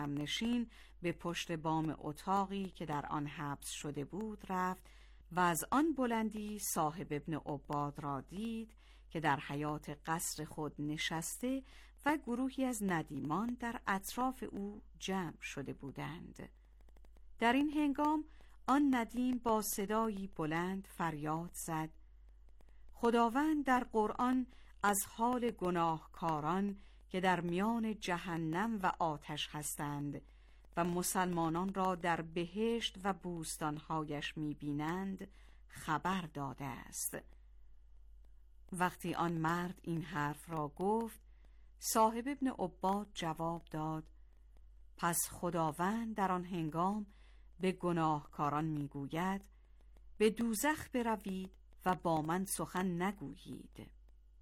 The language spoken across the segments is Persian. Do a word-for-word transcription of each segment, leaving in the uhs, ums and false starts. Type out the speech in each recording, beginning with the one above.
همنشین به پشت بام اتاقی که در آن حبس شده بود رفت و از آن بلندی صاحب ابن عباد را دید که در حیاط قصر خود نشسته و گروهی از ندیمان در اطراف او جمع شده بودند. در این هنگام آن ندیم با صدایی بلند فریاد زد: خداوند در قرآن از حال گناهکاران که در میان جهنم و آتش هستند و مسلمانان را در بهشت و بوستانهایش می‌بینند خبر داده است. وقتی آن مرد این حرف را گفت، صاحب ابن عباد جواب داد: پس خداوند در آن هنگام به گناهکاران میگوید به دوزخ بروید و با من سخن نگویید.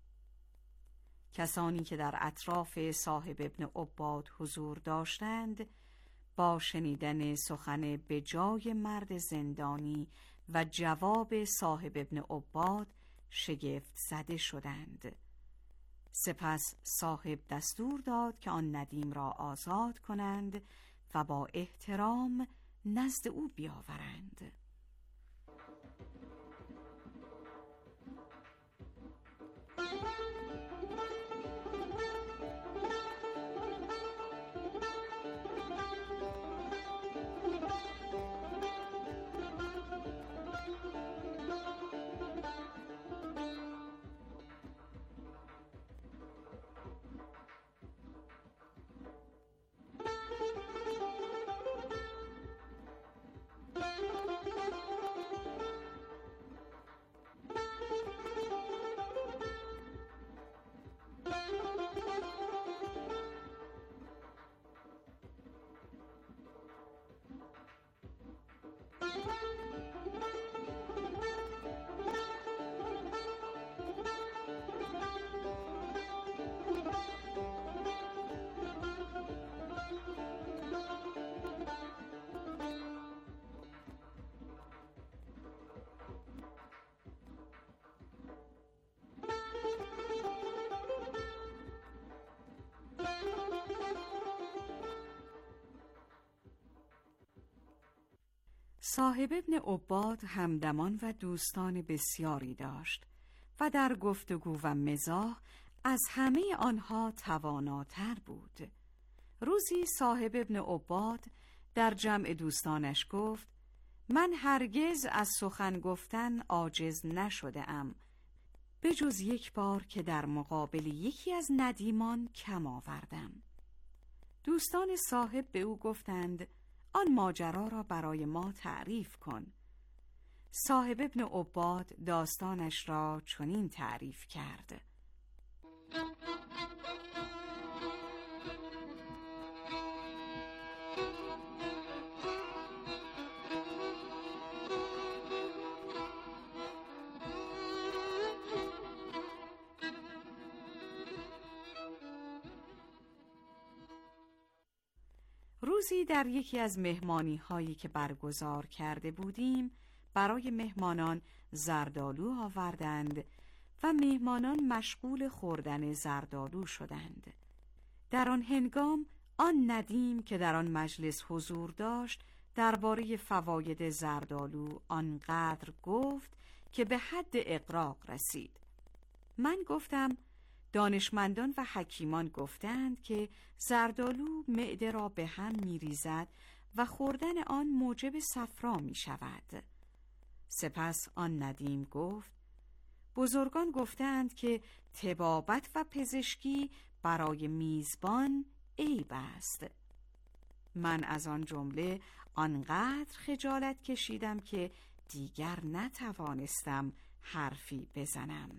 کسانی که در اطراف صاحب ابن عباد حضور داشتند با شنیدن سخن به جای مرد زندانی و جواب صاحب ابن عباد شگفت زده شدند. سپس صاحب دستور داد که آن ندیم را آزاد کنند و با احترام نزد او بیاورند. صاحب ابن عباد همدمان و دوستان بسیاری داشت و در گفتگو و مزاح از همه آنها تواناتر بود. روزی صاحب ابن عباد در جمع دوستانش گفت: من هرگز از سخن گفتن عاجز نشده ام، به جز یک بار که در مقابل یکی از ندیمان کم آوردم. دوستان صاحب به او گفتند: آن ماجرا را برای ما تعریف کن. صاحب ابن عباد داستانش را چنین تعریف کرد: روزی در یکی از مهمانی هایی که برگزار کرده بودیم برای مهمانان زردآلو آوردند و مهمانان مشغول خوردن زردآلو شدند. در آن هنگام آن ندیم که در آن مجلس حضور داشت درباره فواید زردآلو آنقدر گفت که به حد اغراق رسید. من گفتم: دانشمندان و حکیمان گفتند که زردآلو معده را به هم می‌ریزد و خوردن آن موجب صفرا می‌شود. سپس آن ندیم گفت: بزرگان گفتند که طبابت و پزشکی برای میزبان عیب است. من از آن جمله آنقدر خجالت کشیدم که دیگر نتوانستم حرفی بزنم.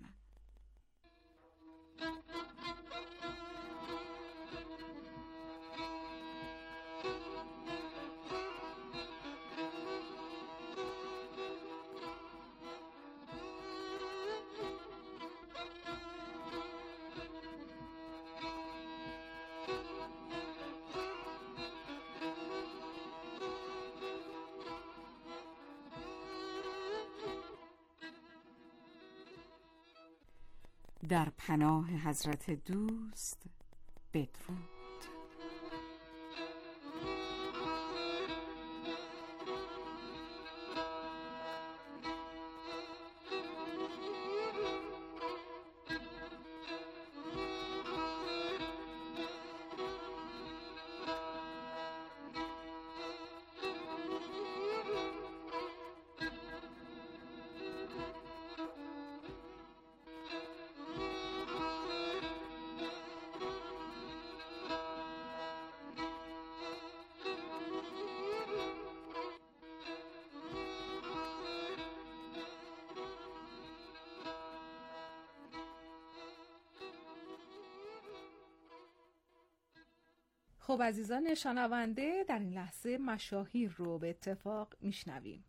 در پناه حضرت دوست بدرود. خب عزیزان شنونده، در این لحظه مشاهیر رو به اتفاق میشنویم.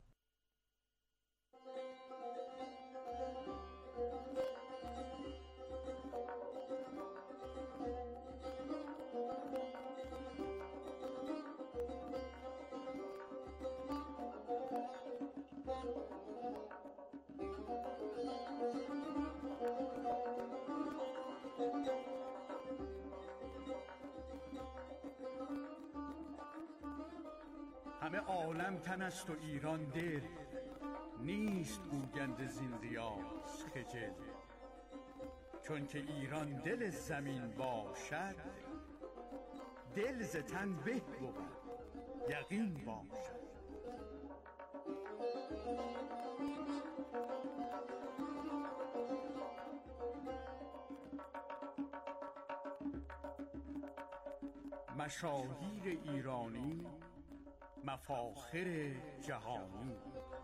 همه عالم تن است و ایران دل، نیست گوینده زین ریاض خجل. چون که ایران دل زمین باشد، دل ز تن به بود یقین باشد. مشاهیر ایرانی، مفاخر جهانی.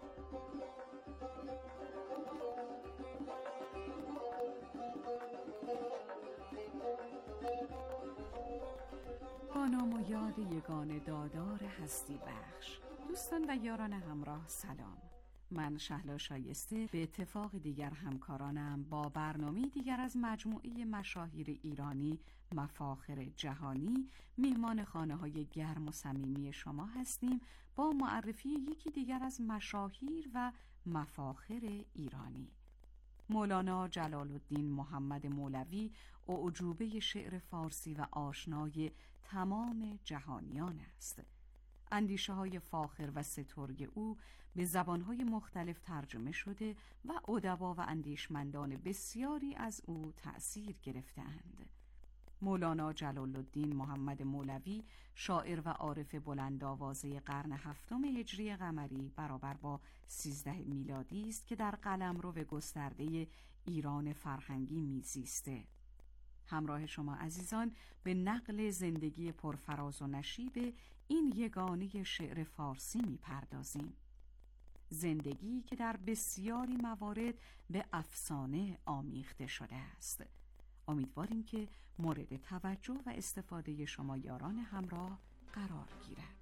با نام و یاد یگان دادار هستی بخش. دوستان و یاران همراه سلام. من شهلا شایسته به اتفاق دیگر همکارانم با برنامه دیگر از مجموعه مشاهیر ایرانی مفاخر جهانی میهمان خانه‌های گرم و صمیمی شما هستیم با معرفی یکی دیگر از مشاهیر و مفاخر ایرانی. مولانا جلال الدین محمد مولوی اعجوبه شعر فارسی و آشنای تمام جهانیان است. اندیشه های فاخر و سترگ او به زبانهای مختلف ترجمه شده و ادبا و اندیشمندان بسیاری از او تأثیر گرفتند. مولانا جلال الدین محمد مولوی شاعر و عارف بلندآوازه قرن هفتم هجری قمری برابر با سیزده میلادی است که در قلمرو گسترده ایران فرهنگی میزیسته. همراه شما عزیزان به نقل زندگی پرفراز و نشیب این یگانه شعر فارسی میپردازیم. زندگی که در بسیاری موارد به افسانه آمیخته شده است. امیدواریم که مورد توجه و استفاده شما یاران همراه قرار گیرد.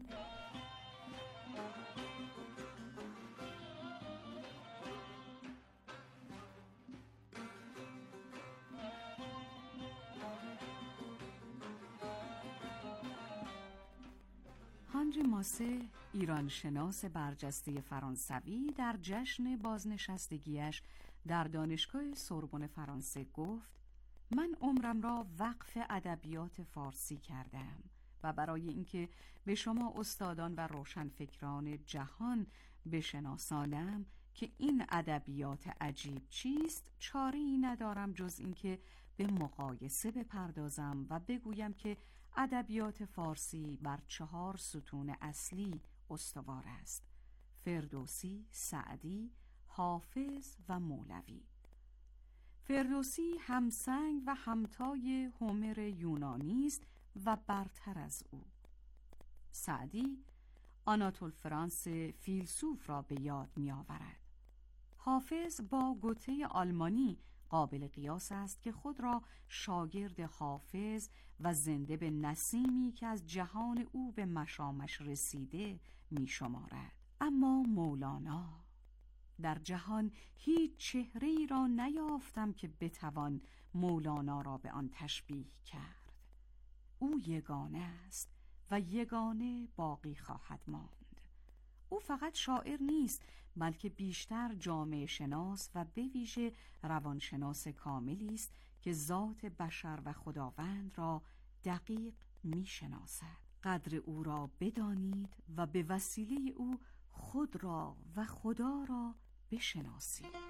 هانری ماسه، ایرانشناس برجسته فرانسوی، در جشن بازنشستگیش در دانشگاه سوربن فرانسه گفت: من عمرم را وقف ادبیات فارسی کردم و برای اینکه به شما استادان و روشنفکران جهان بشناسانم که این ادبیات عجیب چیست، چاره‌ای ندارم جز اینکه به مقایسه بپردازم و بگویم که ادبیات فارسی بر چهار ستون اصلی استوار است: فردوسی، سعدی، حافظ و مولوی. فردوسی همسنگ و همتای هومر یونانی است و برتر از او. سعدی آناتول فرانس فیلسوف را به یاد می آورد. حافظ با گوته آلمانی قابل قیاس است که خود را شاگرد حافظ و زنده به نسیمی که از جهان او به مشامش رسیده می شمارد. اما مولانا، در جهان هیچ چهره‌ای را نیافتم که بتوان مولانا را به آن تشبیه کرد. او یگانه است و یگانه باقی خواهد ماند. او فقط شاعر نیست، بلکه بیشتر جامعه شناس و به ویژه روانشناس کاملی است که ذات بشر و خداوند را دقیق می‌شناسد. قدر او را بدانید و به وسیله او خود را و خدا را بشناسید.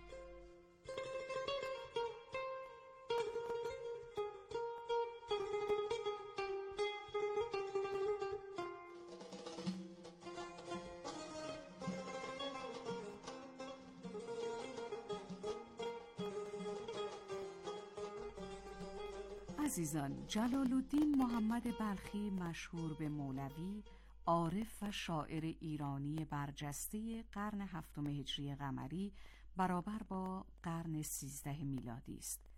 عزیزان، جلال الدین محمد بلخی مشهور به مولوی، عارف و شاعر ایرانی برجسته قرن هفتم هجری قمری برابر با قرن سیزده میلادی است.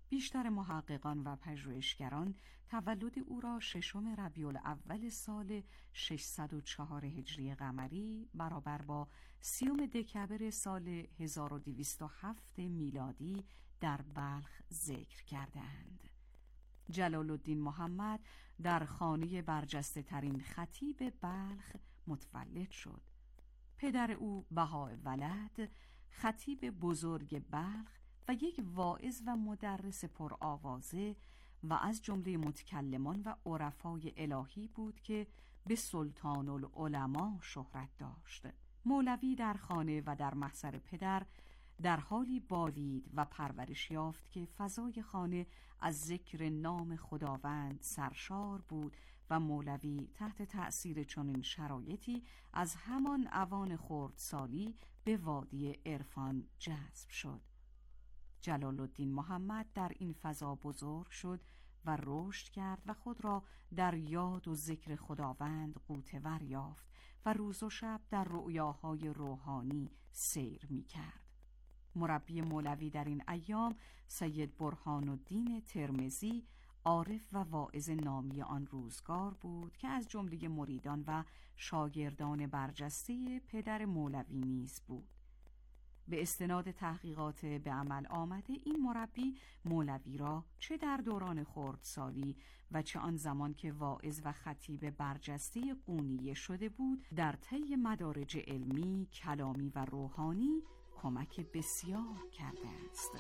بیشتر محققان و پژوهشگران تولد او را ششم ربیع الاول سال ششصد و چهار هجری قمری برابر با سیوم دکبر سال هزار و دویست و هفت میلادی در بلخ ذکر کردند. جلال الدین محمد در خانه برجسته ترین خطیب بلخ متولد شد. پدر او بهاءولد خطیب بزرگ بلخ و یک واعظ و مدرس پرآوازه و از جمله متکلمان و عرفای الهی بود که به سلطان العلماء شهرت داشت. مولوی در خانه و در محضر پدر در حالی بالید و پرورش یافت که فضای خانه از ذکر نام خداوند سرشار بود و مولوی تحت تأثیر چنین شرایطی از همان اوان خردسالی به وادی عرفان جذب شد. جلال الدین محمد در این فضا بزرگ شد و رشد کرد و خود را در یاد و ذکر خداوند غوطه‌ور یافت و روز و شب در رؤیاهای روحانی سیر می کرد. مربی مولوی در این ایام سید برهان الدین ترمذی، عارف و واعظ نامی آن روزگار بود که از جمله مریدان و شاگردان برجسته پدر مولوی نیز بود. به استناد تحقیقات به عمل آمده این مربی مولوی را چه در دوران خردسالی و چه آن زمان که واعظ و خطیب برجسته قونیه شده بود در طی مدارج علمی، کلامی و روحانی کمک بسیار کرده است.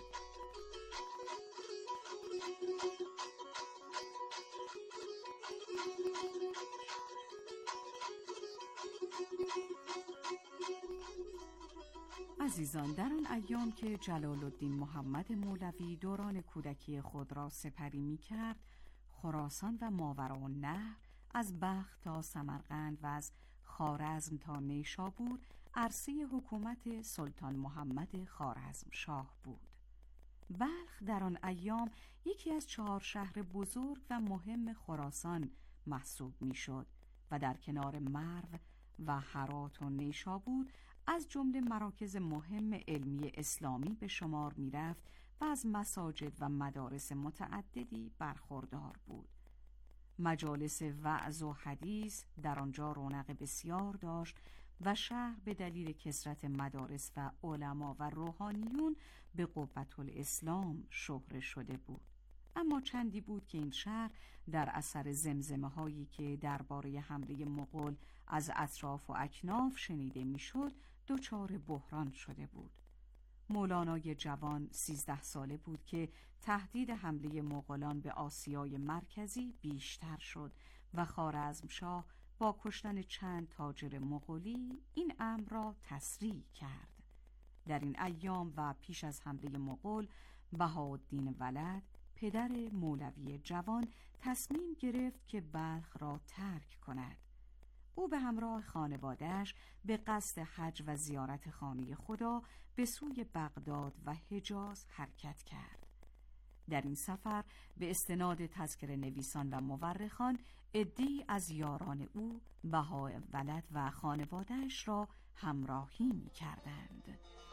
عزیزان، در آن ایام که جلال الدین محمد مولوی دوران کودکی خود را سپری می کرد، خراسان و ماوراءالنهر از بلخ تا سمرقند و از خوارزم تا نیشابور عرصه حکومت سلطان محمد خوارزمشاه بود. بلخ در آن ایام یکی از چهار شهر بزرگ و مهم خراسان محسوب می شد و در کنار مرو و هرات و نیشابور از جمله مراکز مهم علمی اسلامی به شمار می رفت و از مساجد و مدارس متعددی برخوردار بود. مجالس وعظ و حدیث در آنجا رونق بسیار داشت و شهر به دلیل کثرت مدارس و علما و روحانیون به قوة الاسلام شهره شده بود. اما چندی بود که این شهر در اثر زمزمه هایی که درباره حمله مغول از اطراف و اکناف شنیده میشد دچار بحران شده بود. مولانای جوان سیزده ساله بود که تهدید حمله مغولان به آسیای مرکزی بیشتر شد و خوارزمشاه با کشتن چند تاجر مغولی این امر را تسریع کرد. در این ایام و پیش از حمله مغول، بهاءالدین ولد پدر مولوی جوان تصمیم گرفت که بلخ را ترک کند. او به همراه خانواده‌اش به قصد حج و زیارت خانه خدا به سوی بغداد و حجاز حرکت کرد. در این سفر به استناد تذکره نویسان و مورخان عده‌ای از یاران او بهاءولد و خانواده‌اش را همراهی می‌کردند.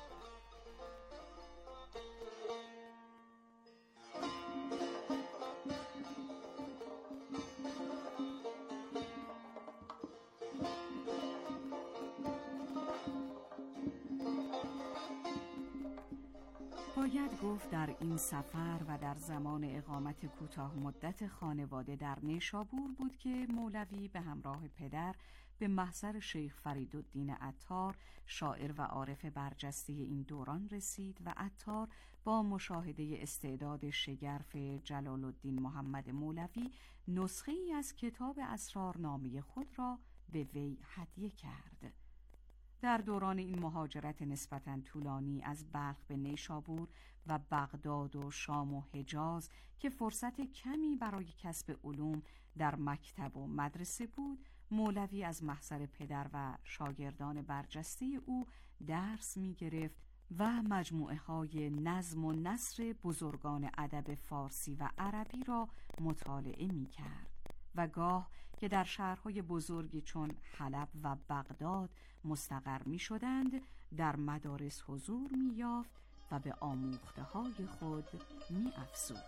باید گفت در این سفر و در زمان اقامت کوتاه مدت خانواده در نیشابور بود که مولوی به همراه پدر به محضر شیخ فریدالدین عطار، شاعر و عارف برجسته این دوران رسید و عطار با مشاهده استعداد شگرف جلال الدین محمد مولوی نسخه ای از کتاب اسرارنامه خود را به وی هدیه کرد. در دوران این مهاجرت نسبتاً طولانی از بلخ به نیشابور و بغداد و شام و حجاز که فرصت کمی برای کسب علوم در مکتب و مدرسه بود، مولوی از محضر پدر و شاگردان برجسته او درس می گرفت و مجموعه های نظم و نثر بزرگان ادب فارسی و عربی را مطالعه می کرد و گاه که در شهرهای بزرگی چون حلب و بغداد مستقر می شدند در مدارس حضور می یافت و به آموخته های خود می افزود.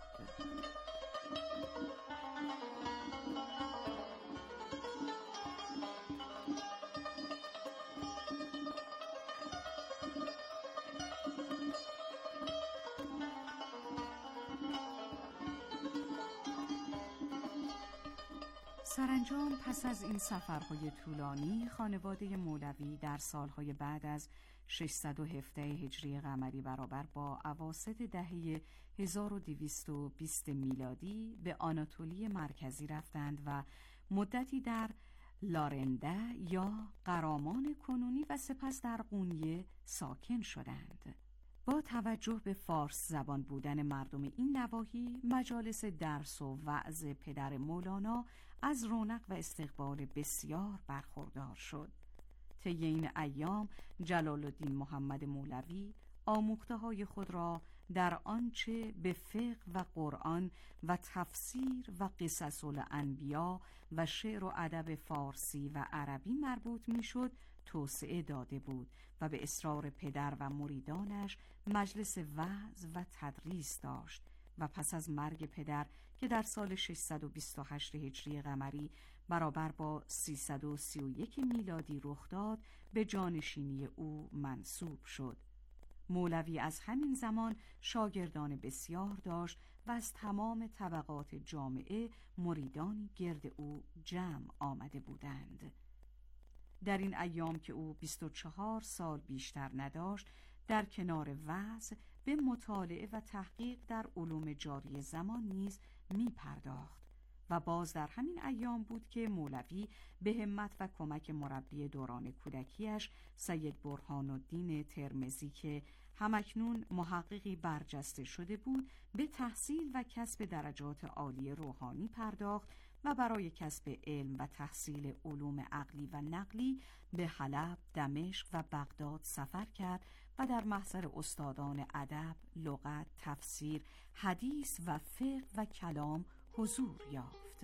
سرانجام پس از این سفرهای طولانی خانواده مولوی در سالهای بعد از ششصد و هفده هجری قمری برابر با اواسط دهه هزار و دویست و بیست میلادی به آناتولی مرکزی رفتند و مدتی در لارنده یا قرامان کنونی و سپس در قونیه ساکن شدند. با توجه به فارس زبان بودن مردم این نواحی، مجالس درس و وعظ پدر مولانا از رونق و استقبال بسیار برخوردار شد. طی این ایام جلال الدین محمد مولوی آموخته‌های خود را در آنچه به فقه و قرآن و تفسیر و قصص الانبیا و شعر و ادب فارسی و عربی مربوط میشد توسعه داده بود و به اصرار پدر و مریدانش مجلس وعظ و تدریس داشت و پس از مرگ پدر که در سال ششصد و بیست و هشت هجری قمری برابر با سیصد و سی و یک میلادی رخ داد، به جانشینی او منصوب شد. مولوی از همین زمان شاگردان بسیار داشت و از تمام طبقات جامعه مریدانی گرد او جمع آمده بودند. در این ایام که او بیست و چهار سال بیشتر نداشت، در کنار وعظ به مطالعه و تحقیق در علوم جاری زمان نیز می پرداخت و باز در همین ایام بود که مولوی به همت و کمک مربی دوران کودکیش سید برهان الدین ترمذی که همکنون محققی برجسته شده بود، به تحصیل و کسب درجات عالی روحانی پرداخت و برای کسب علم و تحصیل علوم عقلی و نقلی به حلب، دمشق و بغداد سفر کرد و در محضر استادان ادب، لغت، تفسیر، حدیث و فقه و کلام حضور یافت.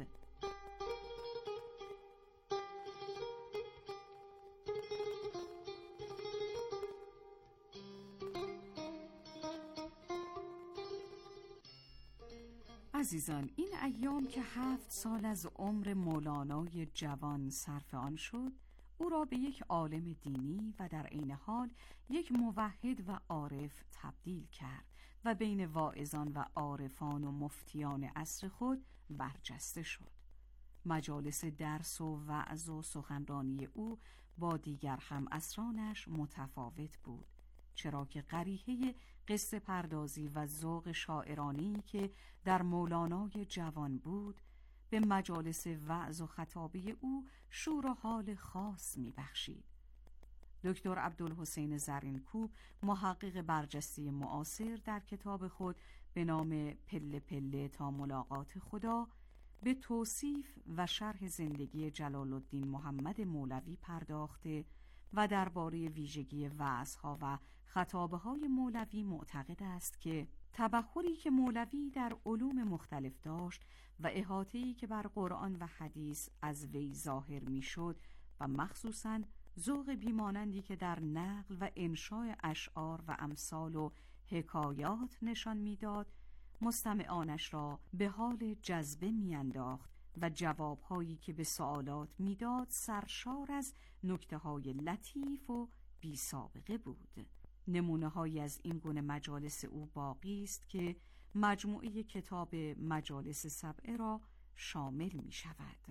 عزیزان، این ایام که هفت سال از عمر مولانای جوان صرف آن شد، او را به یک عالم دینی و در عین حال یک موحد و عارف تبدیل کرد و بین واعظان و عارفان و مفتیان عصر خود برجسته شد. مجالس درس و وعظ و سخنرانی او با دیگر همعصرانش متفاوت بود، چرا که قریحه قصه پردازی و ذوق شاعرانی که در مولانای جوان بود به مجالس وعظ و خطابه او شور و حال خاص می بخشید. دکتر عبدالحسین زرینکوب، محقق برجسته معاصر، در کتاب خود به نام پله پله تا ملاقات خدا به توصیف و شرح زندگی جلال الدین محمد مولوی پرداخته و درباره ویژگی وعظها و خطابه های مولوی معتقد است که تبحری که مولوی در علوم مختلف داشت و احاطه‌ای که بر قرآن و حدیث از وی ظاهر میشد و مخصوصاً ذوق بیمانندی که در نقل و انشاء اشعار و امثال و حکایات نشان میداد، مستمعانش را به حال جذبه میانداخت و جوابهایی که به سوالات میداد سرشار از نکته‌های لطیف و بی سابقه بود. نمونه‌هایی از این گونه مجالس او باقی است که مجموعه کتاب مجالس سبعه را شامل می شود.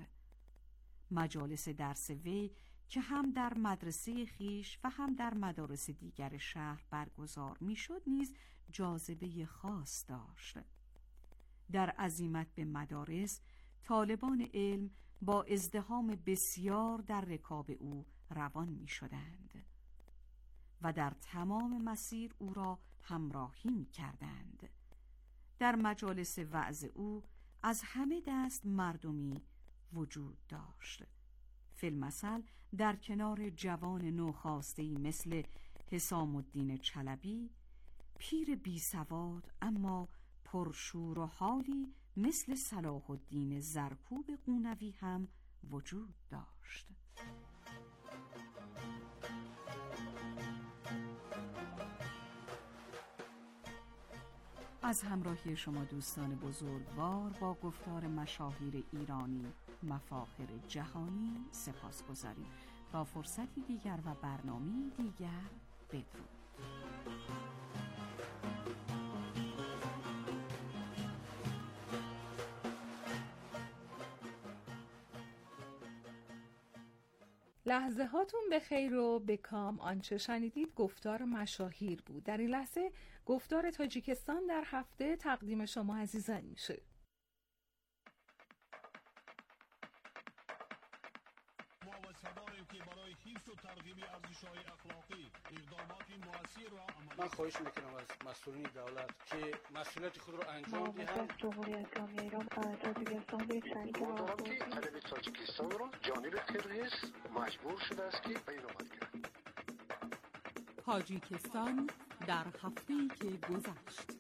مجالس درس وی که هم در مدرسه خیش و هم در مدارس دیگر شهر برگزار می شد نیز جاذبه خاص داشت. در عزیمت به مدارس، طالبان علم با ازدحام بسیار در رکاب او روان می شدند و در تمام مسیر او را همراهی می کردند. در مجالس وعظ او از همه دست مردمی وجود داشت. فی المثل در کنار جوان نوخاسته‌ای مثل حسام الدین چلبی، پیر بی سواد اما پرشور و حالی مثل صلاح الدین زرکوب قونوی هم وجود داشت. از همراهی شما دوستان بزرگوار با گفتار مشاهیر ایرانی مفاخر جهانی سپاسگزاریم. تا فرصتی دیگر و برنامه‌ای دیگر، بدرود. لحظه هاتون به خیر و به کام. آنچه شنیدید گفتار مشاهیر بود. در این لحظه گفتار تاجیکستان در هفته تقدیم شما عزیزان میشه. من خواهش میکنم از مسئولین دولت که مسئولیت خود را انجام دهند. جمهوری اسلامی ایران تاجیکستان به شریک مدارم که علیه تاجیکستان را جانب قرقیز مجبور شده است که بیرون کرد. تاجیکستان در هفته‌ای که گذشت.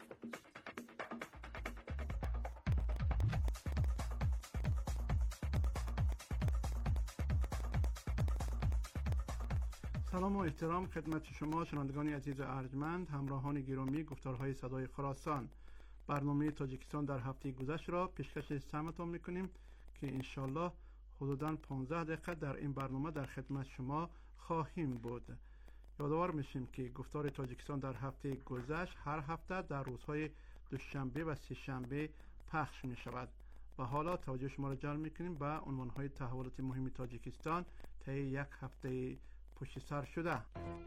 سلام و احترام خدمت شما شنوندگان عزیز ارجمند، همراهان گرامی گفتارهای صدای خراسان. برنامه تاجیکستان در هفته گذشته را پیشکش سمتان میکنیم که انشالله حدوداً پانزده دقیقه در این برنامه در خدمت شما خواهیم بود. یادآور میشیم که گفتار تاجیکستان در هفته گذشته هر هفته در روزهای دوشنبه و سه شنبه پخش می شود و حالا توجه شما را جلب میکنیم به عنوانهای تحولات مهم تاجیکستان طی یک هفته پشت سر شده.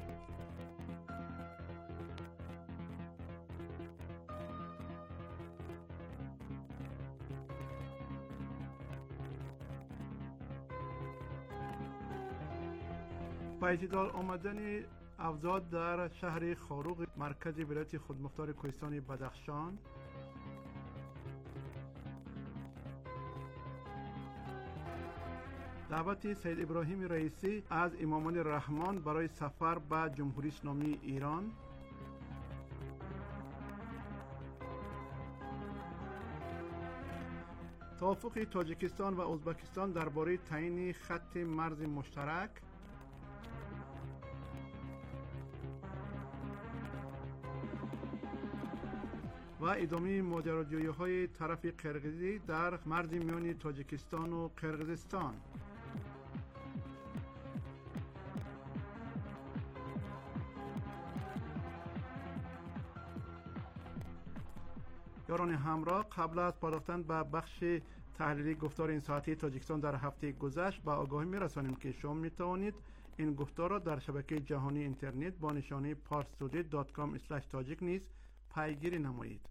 با اعتدال آمدن افزاد در شهر خاروق مرکز ولایت خودمختار کوهستان بدخشان، دعوت سید ابراهیم رئیسی از امامان رحمان برای سفر به جمهوری اسلامی ایران، توافق تاجیکستان و ازبکستان درباره تعیین خط مرز مشترک، و ادامه ماجراجویی‌های طرف قرقیزی در مرز میان تاجیکستان و قرقیزستان. یاران همراه، قبل از پرداختن به بخش تحلیلی گفتار این ساعتی تاجیکستان در هفته گذشت با آگاهی می‌رسانیم که شما می‌توانید این گفتار را در شبکه جهانی اینترنت با نشانه parstoday دات com اسلش تاجیک نیز پیگیری نمایید.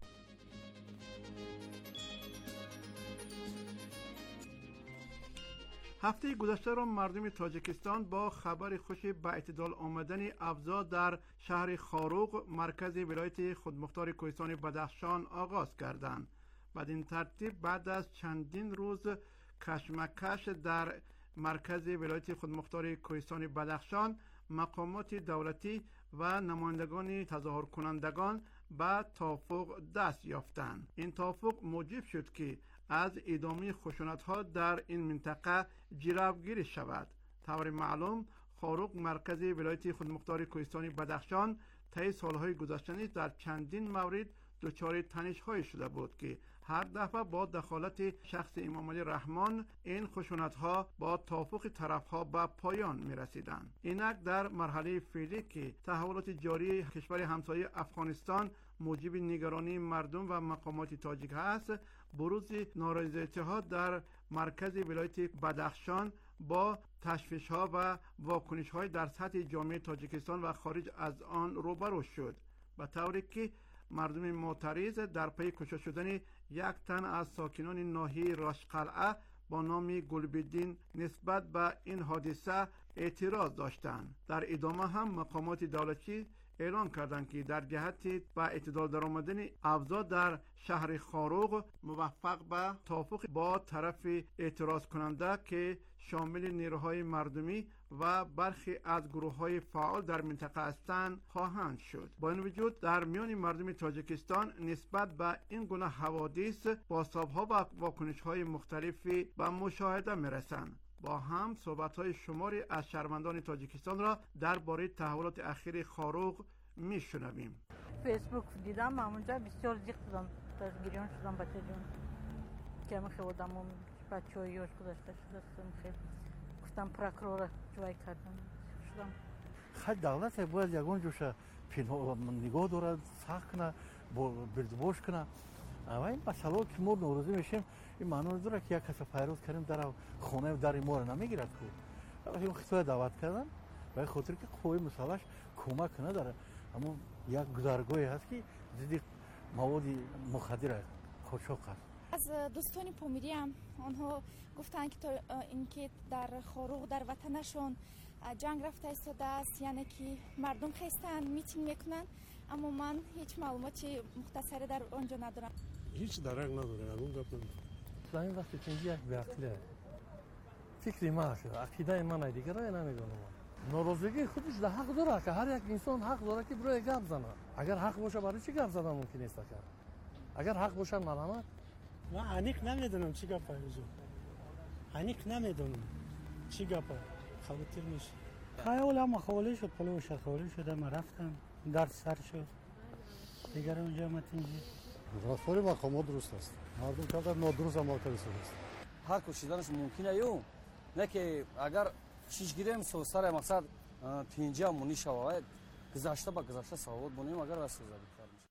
هفته گذشته را مردم تاجیکستان با خبر خوش به اعتدال آمدن افزا در شهر خاروق مرکز ولایت خودمختار کوهستان بدخشان آغاز کردند. بدین ترتیب بعد از چندین روز کشمکش در مرکز ولایت خودمختار کوهستان بدخشان، مقامات دولتی و نمایندگان تظاهر کنندگان به توافق دست یافتند. این توافق موجب شد که از ادامه خشونت‌ها در این منطقه جلوگیری شود. طور معلوم خاروق مرکز ولایت خودمختار کوهستان بدخشان طی سالهای گذشته در چندین مورد دچار تنش‌های شده بود که هر دفعه با دخالت شخص امامعلی رحمان این خشونت‌ها با توافق طرف‌ها به پایان می‌رسیدند. اینک در مرحله فعلی که تحولات جاری کشور همسایه افغانستان موجب نگرانی مردم و مقامات تاجیک است، بروز نارضایتی‌ها در مرکز ولایت بدخشان با تشویش‌ها و واکنش‌های در سطح جامعه تاجیکستان و خارج از آن روبرو شد، به طوری که مردم معترض در پی کشته شدن یک تن از ساکنان ناحیه راشقلعه با نام گلبدین نسبت به این حادثه اعتراض داشتند. در ادامه هم مقامات دولتی اعلان کردند که در جهت به اعتدال درآمدن افزا در شهر خاروق موفق به توافق با طرف اعتراض کننده که شامل نیروهای مردمی و برخی از گروه‌های فعال در منطقه هستند خواهند شد. با این وجود در میان مردم تاجیکستان نسبت به این گونه حوادث بازتاب‌ها و واکنش‌های مختلفی به مشاهده می‌رسند. با هم صحبت‌های شماری از شهروندان تاجیکستان را درباره تحولات اخیر خاروق میشنویم. فیسبوک دیدم، اونجا بسیار زیق شدم، گریان شدم بچه جون که من خودم بچه های یوش گذاشته شدستم، خیلی گفتم پراکرور جوای کردم شدم. خیلی دولت باید یکون جوشه نگاه داره، سخت کنه، بردباش کنه. و این مسئله که ما نوروزی میشیم این معنی داره که یک کس پیروز کردیم در خانه در ما رو نمیگیرد که این خطوه دعوت کردن و خاطر که خوبی مسئلهش کمک نداره، اما یک گذرگاهی هست که زیدی مواد مخدر قاچاق است. از دوستان پامیری هم آنها گفتن که اینکه در خاروق در وطنشون جنگ رفته ایستاده است، یعنی که مردم خستن میتینگ میکنن، اما من هیچ معلوماتی مختصری در آنجا ندارم. هیچ درک نداره اون گپ نمی‌کنه. این وقتی که یک بی‌عقله فکری ما شده، عقیده من دیگه رای نمیدونم. ناراضگی خودش در حق داره که هر یک انسان حق داره که برای گپ زنه. اگر حق باشه برای چی گپ زدن ممکن است کرد؟ اگر حق باشه ملامت من انیک نمیدونم چی گپه حضور. انیک نمیدونم چی گپه. خاطر میشه. خیالم خالی شد، پلوش خالی شده، من رفتم در سر شد. دیگر اونجا متینجی. رفتار مقامات درست است. مردم که در نادرست عمل کرده است. هر کشیدنش ممکنه یو نه که اگر شش گرم سو سر مقصد پنجاه مونی شود گذشته با گذشته سواد بونیم اگر واسه زدی کار میشه.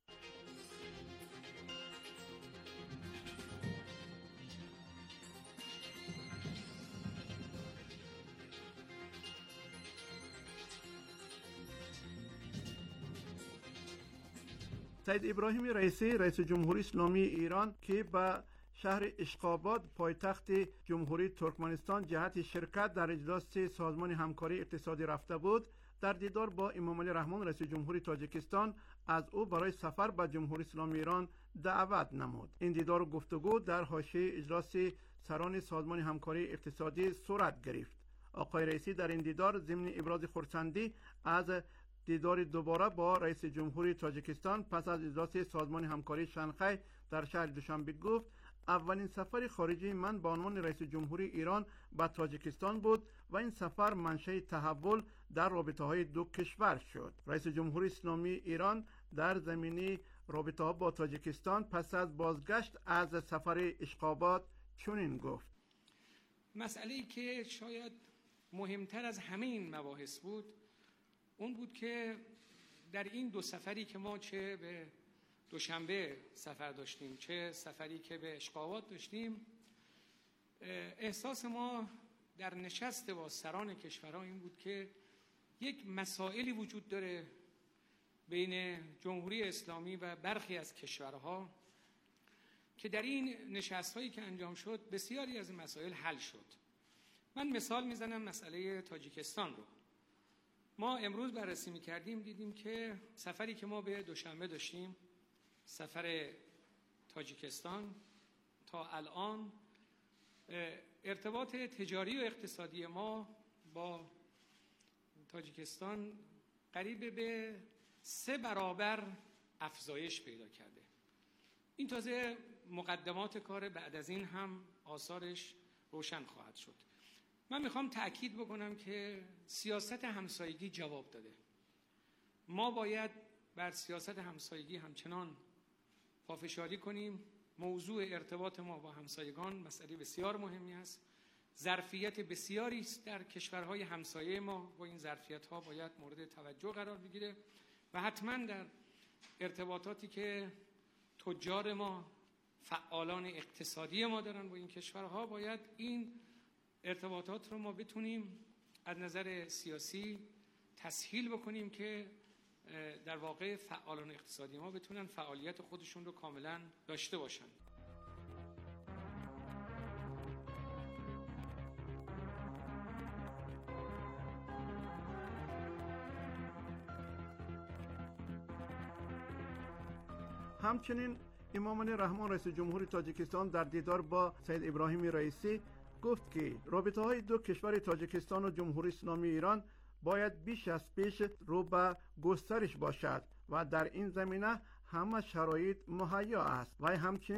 سید ابراهیم رئیسی رئیس جمهوری اسلامی ایران که به شهر اشقاباد پایتخت جمهوری ترکمنستان جهت شرکت در اجلاس سازمان همکاری اقتصادی رفته بود، در دیدار با امام علی رحمان رئیس جمهوری تاجیکستان از او برای سفر به جمهوری اسلامی ایران دعوت نمود. این دیدار و گفتگو در حاشیه اجلاس سران سازمان همکاری اقتصادی صورت گرفت. آقای رئیسی در این دیدار ضمن ابراز خرسندی از دیدار دوباره با رئیس جمهوری تاجیکستان پس از اجلاس سازمان همکاری شانگهای در شهر دوشنبه گفت اولین سفر خارجی من به عنوان رئیس جمهوری ایران به تاجیکستان بود و این سفر منشأ تحول در رابطه‌های دو کشور شد. رئیس جمهوری اسلامی ایران در زمینه رابطه‌ها با تاجیکستان پس از بازگشت از سفر اشقاباد چنین گفت: مسئله‌ای که شاید مهمتر از همه این مباحث بود اون بود که در این دو سفری که ما چه به دوشنبه سفر داشتیم چه سفری که به اشقاباد داشتیم، احساس ما در نشست با سران کشورها این بود که یک مسائلی وجود داره بین جمهوری اسلامی و برخی از کشورها که در این نشست‌هایی که انجام شد بسیاری از این مسائل حل شد. من مثال میزنم مسئله تاجیکستان رو. ما امروز بررسی می‌کردیم دیدیم که سفری که ما به دوشنبه داشتیم، سفر تاجیکستان، تا الان ارتباط تجاری و اقتصادی ما با تاجیکستان قریب به سه برابر افزایش پیدا کرده. این تازه مقدمات کار، بعد از این هم آثارش روشن خواهد شد. من میخوام تأکید بکنم که سیاست همسایگی جواب داده. ما باید بر سیاست همسایگی همچنان پافشاری کنیم. موضوع ارتباط ما با همسایگان مسئله بسیار مهمی است. ظرفیت بسیاری است در کشورهای همسایه ما و این ظرفیت‌ها باید مورد توجه قرار بگیره و حتما در ارتباطاتی که تجار ما، فعالان اقتصادی ما دارن با این کشورها، باید این ارتباطات رو ما بتونیم از نظر سیاسی تسهیل بکنیم که در واقع فعالان اقتصادی ما بتونن فعالیت خودشون رو کاملا داشته باشن. همچنین امام علی رحمان رئیس جمهوری تاجیکستان در دیدار با سید ابراهیم رئیسی گفت که رابطه‌های دو کشور تاجیکستان و جمهوری اسلامی ایران باید بیش از پیش رو به گسترش باشد و در این زمینه همه شرایط مهیا است و همچنین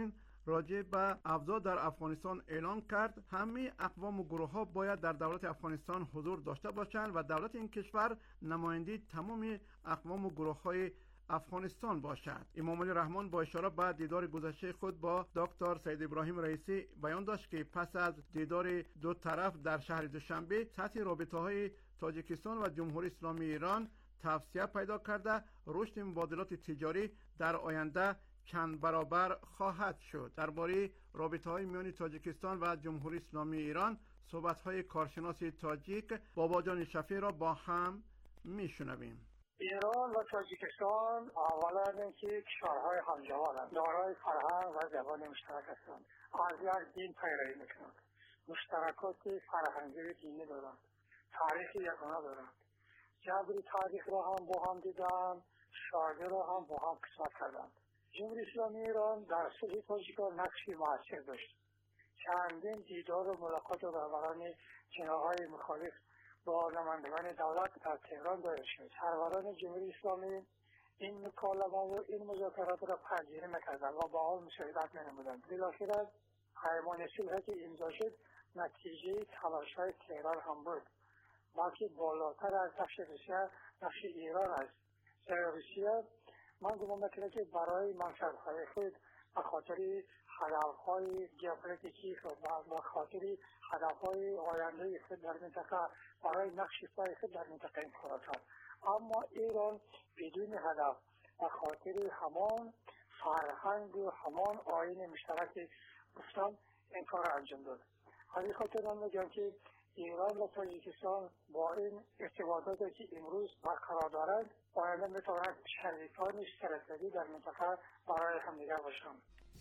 راجع به اوضاع در افغانستان اعلام کرد همه اقوام و گروه ها باید در دولت افغانستان حضور داشته باشند و دولت این کشور نماینده تمام اقوام و گروه های افغانستان باشد. امام علی رحمان با اشاره به دیدار گذشته خود با دکتر سید ابراهیم رئیسی بیان داشت که پس از دیدار دو طرف در شهر دوشنبه سطح رابطه‌های تاجیکستان و جمهوری اسلامی ایران توسعه پیدا کرده، رشد مبادلات تجاری در آینده چند برابر خواهد شد. درباره رابطه‌های میان تاجیکستان و جمهوری اسلامی ایران صحبت‌های کارشناس تاجیک باباجان شفیع را با هم میشنویم. ایران و تاجیکستان اولا اینکه کشورهای همجوارند، دارای فرهنگ و زبان مشترک هستند، از یک دین پیروی میکنند، مشترکات فرهنگی و دینی دارند، تاریخ یگانه دارند، جبر تاریخ را هم با هم دیدند، شاهده را هم با هم قسمت کردند. جمهوری اسلامی ایران در صلح تاجیکستان نقشی موثر داشت. چندین دیدار و ملاقات رهبران جناح‌های مخالف با نمایندگان دولت در تهران دایر شد. سروران جمهوری اسلامی این مکالمه و این مذاکرات را پذیرایی نکردند و با آن مشاهدت ننمودند. بالاخره پیمان صلحی که امضا شد نتیجه تلاش‌های تهران هم بود، بلکه بالاتر از نقش روسیه نقش ایران است. زیرا روسیه من گمان میکنم که برای منصب‌های خود به خاطر هدف‌های ژئوپلیتیکی خود و به خاطر هدف‌های آینده خود در منطقه برای نقش ایفای خود در منطقه این کار کرد. اما ایران بدون هدف به خاطر همان فرهنگ و همان آیین مشترک گفتم این کار انجام داد. از این خاطر من میگم که ایران و تاجیکستان با این ارتباطاتی که امروز برقرار دارند آینده میتواند شریکان استراتژیکی در منطقه برای همدیگر باشند.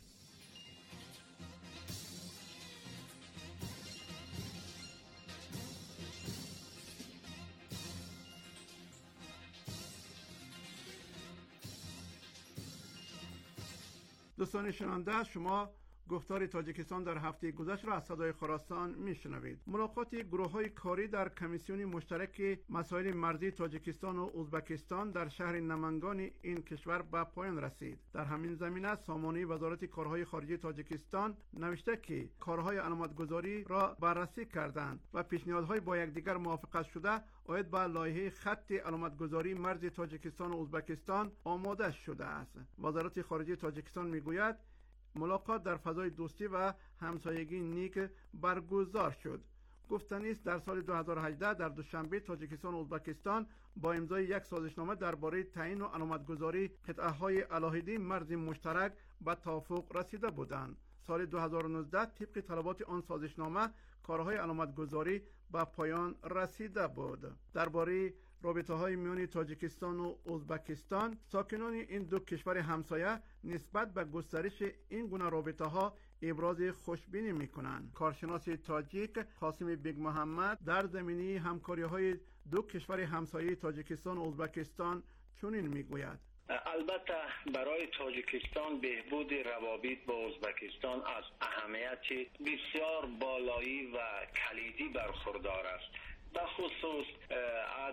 دوستان شنونده، شما گفتار تاجیکستان در هفته گذشته را از صدای خراسان میشنوید. ملاقات گروه‌های کاری در کمیسیون مشترک مسائل مرزی تاجیکستان و ازبکستان در شهر نمنگان این کشور به پایان رسید. در همین زمینه سامانه وزارت کارهای خارجه تاجیکستان نوشته که کارهای علامتگذاری را بررسی کردند و پیشنهادهای با یکدیگر موافقت شده آید به لایحه خط علامتگذاری مرز تاجیکستان و ازبکستان آماده شده است. وزارت خارجه تاجیکستان میگوید ملاقات در فضای دوستی و همسایگی نیک برگزار شد. گفتنی است در سال دو هزار و هجده در دوشنبه تاجیکستان و ازبکستان با امضای یک سازشنامه درباره تعیین و علامتگذاری قطعه‌های علاهده مرز مشترک به توافق رسیده بودند. سال دو هزار و نوزده طبق طلبات آن سازشنامه کارهای علامتگذاری به پایان رسیده بود. درباره رابطه‌های میان تاجیکستان و ازبکستان ساکنان این دو کشور همسایه نسبت به گسترش این گونه رابطه‌ها ابراز خوشبینی می‌کنند. کارشناس تاجیک قاسم بیگ محمد در زمینه همکاری‌های دو کشور همسایه تاجیکستان و ازبکستان چنین می‌گوید: البته برای تاجیکستان بهبود روابط با ازبکستان از اهمیت بسیار بالایی و کلیدی برخوردار است. به خصوص از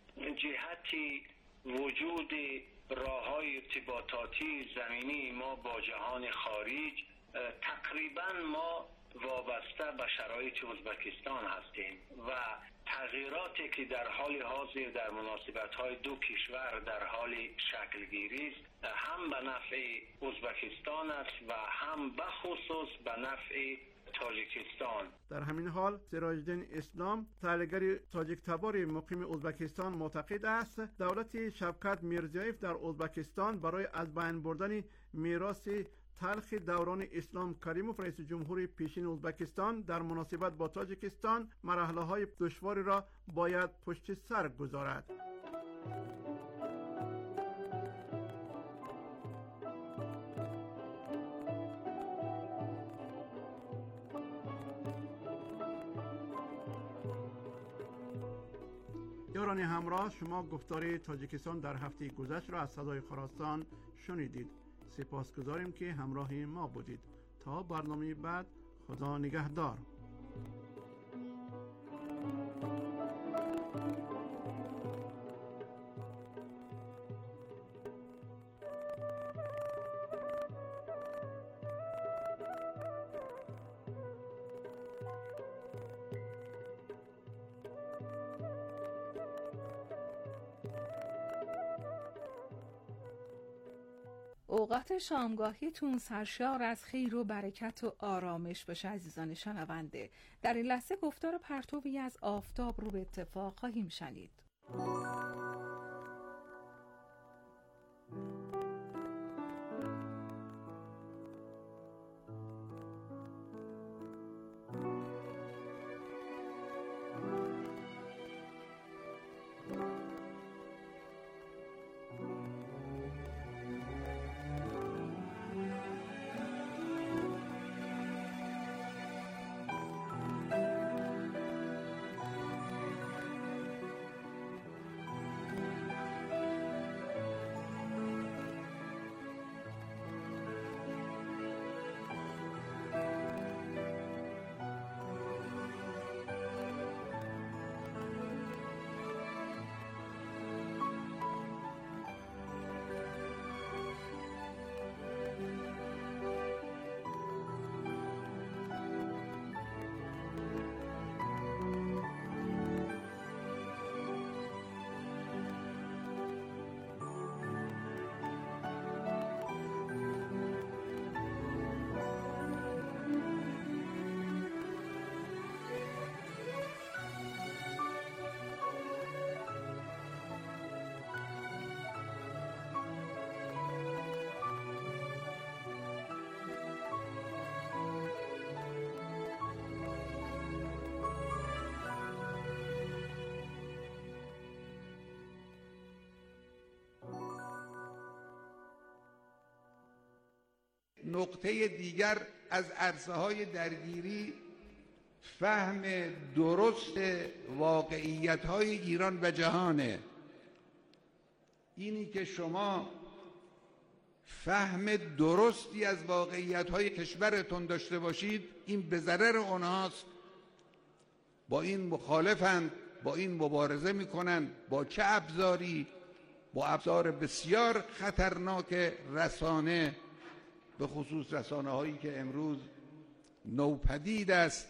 جهت وجود راه‌های ارتباطاتی زمینی ما با جهان خارج، تقریبا ما وابسته به شرایط ازبکستان هستیم و تغییراتی که در حال حاضر در مناسبت‌های دو کشور در حال شکلگیری است هم به نفع ازبکستان است و هم به خصوص به نفع تاجیکستان. در همین حال سراج‌الدین اسلام تحلیلگر تاجیک تبار مقیم ازبکستان معتقد است دولت شوکت میرزیایف در ازبکستان برای از بین بردن میراث تلخ دوران اسلام کریموف رئیس جمهور پیشین ازبکستان در مناسبت با تاجیکستان مرحله‌های دشواری را باید پشت سر گذارد. یاران همراه، شما گفتار تاجیکستان در هفته گذشته را از صدای خراسان شنیدید. سپاسگزاریم که همراه ما بودید. تا برنامه بعد، خدا نگهدار. اوقات شامگاهیتون سرشار از خیر و برکت و آرامش باشه عزیزان شنونده. در این لحظه گفتار پرتوی از آفتاب رو به اتفاق خواهیم شنید. نقطه دیگر از عرصه‌های درگیری فهم درست واقعیت‌های ایران و جهانه. اینی که شما فهم درستی از واقعیت‌های کشورتون داشته باشید، این به ضرر اونهاست. با این مخالفند، با این مبارزه میکنن. با چه ابزاری؟ با ابزار بسیار خطرناک رسانه، به خصوص رسانه هایی که امروز نوپدید است،